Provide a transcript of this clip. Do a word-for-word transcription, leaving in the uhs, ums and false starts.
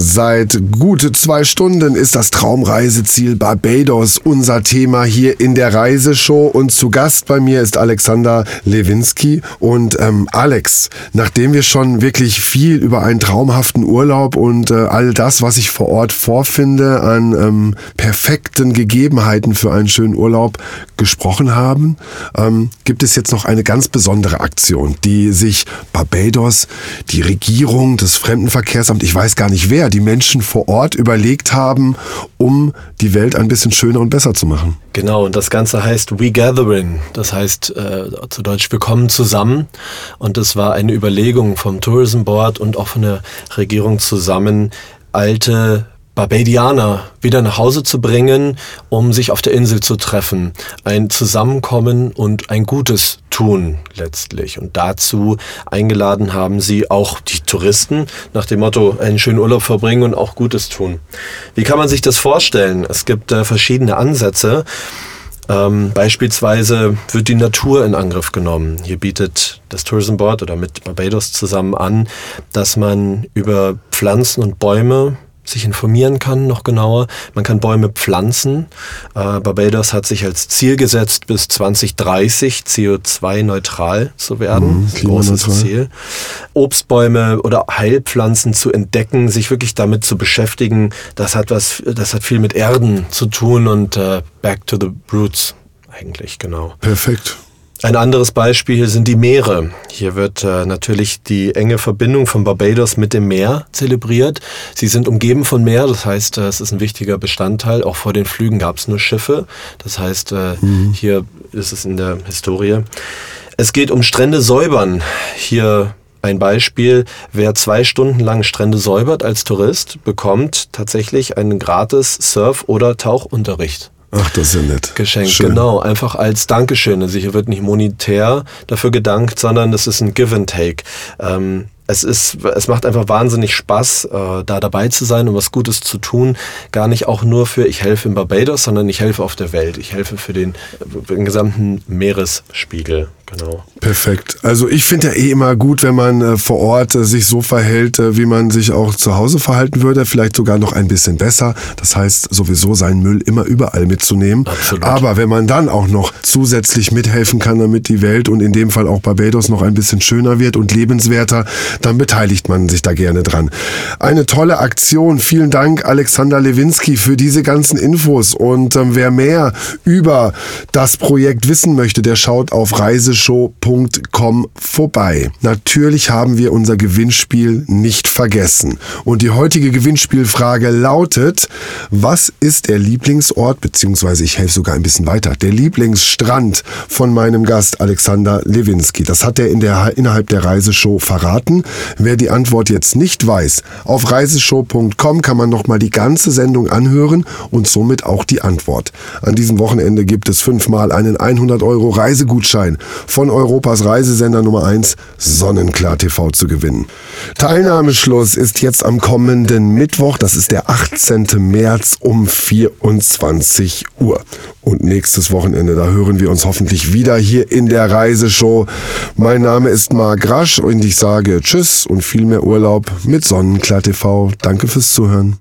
Seit gute zwei Stunden ist das Traumreiseziel Barbados unser Thema hier in der Reiseshow und zu Gast bei mir ist Alexander Lewinsky. Und ähm, Alex, nachdem wir schon wirklich viel über einen traumhaften Urlaub und äh, all das, was ich vor Ort vorfinde an ähm, perfekten Gegebenheiten für einen schönen Urlaub gesprochen haben, ähm, gibt es jetzt noch eine ganz besondere Aktion, die sich Barbados, die Regierung, das Fremdenverkehrsamt, ich weiß gar nicht wer, die Menschen vor Ort überlegt haben, um die Welt ein bisschen schöner und besser zu machen. Genau, und das Ganze heißt We Gathering, das heißt äh, zu Deutsch wir kommen zusammen, und das war eine Überlegung vom Tourism Board und auch von der Regierung zusammen, alte Barbadianer wieder nach Hause zu bringen, um sich auf der Insel zu treffen. Ein Zusammenkommen und ein Gutes tun letztlich. Und dazu eingeladen haben sie auch die Touristen nach dem Motto, einen schönen Urlaub verbringen und auch Gutes tun. Wie kann man sich das vorstellen? Es gibt äh, verschiedene Ansätze. Ähm, beispielsweise wird die Natur in Angriff genommen. Hier bietet das Tourism Board oder mit Barbados zusammen an, dass man über Pflanzen und Bäume sich informieren kann, noch genauer. Man kann Bäume pflanzen. Äh, Barbados hat sich als Ziel gesetzt, bis zwanzig dreißig C O zwei neutral zu werden. Mhm, das ist ein großes Ziel. Obstbäume oder Heilpflanzen zu entdecken, sich wirklich damit zu beschäftigen, das hat was, das hat viel mit Erden zu tun und äh, back to the roots eigentlich, genau. Perfekt. Ein anderes Beispiel sind die Meere. Hier wird äh, natürlich die enge Verbindung von Barbados mit dem Meer zelebriert. Sie sind umgeben von Meer, das heißt, äh, es ist ein wichtiger Bestandteil. Auch vor den Flügen gab es nur Schiffe. Das heißt, äh, mhm. hier ist es in der Historie. Es geht um Strände säubern. Hier ein Beispiel, wer zwei Stunden lang Strände säubert als Tourist, bekommt tatsächlich einen gratis Surf- oder Tauchunterricht. Ach, das ist ja nett. Geschenkt, Schön. Genau, einfach als Dankeschön. Also hier wird nicht monetär dafür gedankt, sondern das ist ein Give and Take. Ähm, es ist, es macht einfach wahnsinnig Spaß, äh, da dabei zu sein und was Gutes zu tun. Gar nicht auch nur für ich helfe in Barbados, sondern ich helfe auf der Welt. Ich helfe für den, für den gesamten Meeresspiegel. Genau. Perfekt. Also ich finde ja eh immer gut, wenn man äh, vor Ort äh, sich so verhält, äh, wie man sich auch zu Hause verhalten würde, vielleicht sogar noch ein bisschen besser. Das heißt, sowieso seinen Müll immer überall mitzunehmen. Absolut. Aber wenn man dann auch noch zusätzlich mithelfen kann, damit die Welt und in dem Fall auch Barbados noch ein bisschen schöner wird und lebenswerter, dann beteiligt man sich da gerne dran. Eine tolle Aktion. Vielen Dank, Alexander Lewinsky, für diese ganzen Infos. Und ähm, wer mehr über das Projekt wissen möchte, der schaut auf reiseshow punkt com vorbei. Natürlich haben wir unser Gewinnspiel nicht vergessen. Und die heutige Gewinnspielfrage lautet, was ist der Lieblingsort, beziehungsweise ich helfe sogar ein bisschen weiter, der Lieblingsstrand von meinem Gast Alexander Lewinsky? Das hat er in der, innerhalb der Reiseshow verraten. Wer die Antwort jetzt nicht weiß, auf reiseshow punkt com kann man nochmal die ganze Sendung anhören und somit auch die Antwort. An diesem Wochenende gibt es fünfmal einen hundert Euro Reisegutschein von Europas Reisesender Nummer eins Sonnenklar T V zu gewinnen. Teilnahmeschluss ist jetzt am kommenden Mittwoch, das ist der achtzehnten März um vierundzwanzig Uhr. Und nächstes Wochenende, da hören wir uns hoffentlich wieder hier in der Reiseshow. Mein Name ist Marc Rasch und ich sage Tschüss und viel mehr Urlaub mit Sonnenklar T V. Danke fürs Zuhören.